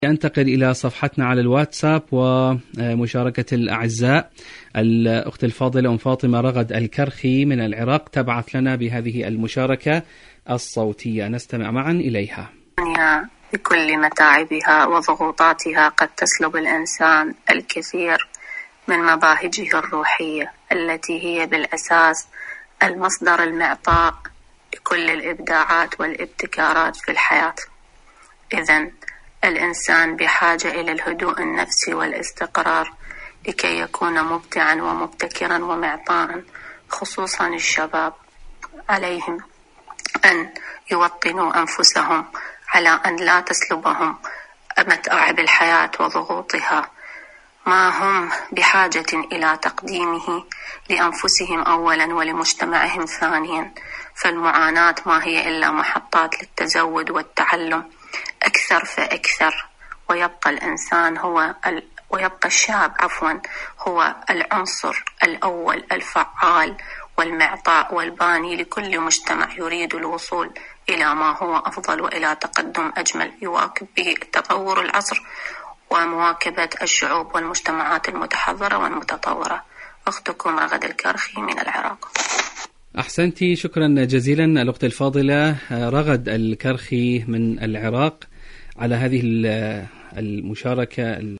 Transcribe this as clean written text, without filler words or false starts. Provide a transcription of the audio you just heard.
أنتقل إلى صفحتنا على الواتساب ومشاركة الأعزاء. الأخت الفاضلة أم فاطمة رغد الكرخي من العراق تبعث لنا بهذه المشاركة الصوتية، نستمع معا إليها. بكل متاعبها وضغوطاتها قد تسلب الإنسان الكثير من مباهجه الروحية التي هي بالأساس المصدر المعطاء لكل الإبداعات والابتكارات في الحياة. إذن الإنسان بحاجة إلى الهدوء النفسي والاستقرار لكي يكون مبدعا ومبتكرا ومعطاء، خصوصا الشباب. عليهم أن يوطنوا أنفسهم على أن لا تسلبهم متاعب الحياة وضغوطها ما هم بحاجة إلى تقديمه لأنفسهم أولا ولمجتمعهم ثانيا، فالمعاناة ما هي إلا محطات للتزود والتعلم أكثر فأكثر، ويبقى الشاب هو العنصر الأول الفعال والمعطاء والباني لكل مجتمع يريد الوصول إلى ما هو أفضل وإلى تقدم أجمل يواكب به تطور العصر ومواكبة الشعوب والمجتمعات المتحضرة والمتطورة. أختكم رغد الكرخي من العراق. أحسنتي، شكرا جزيلا الأخت الفاضلة رغد الكرخي من العراق على هذه المشاركة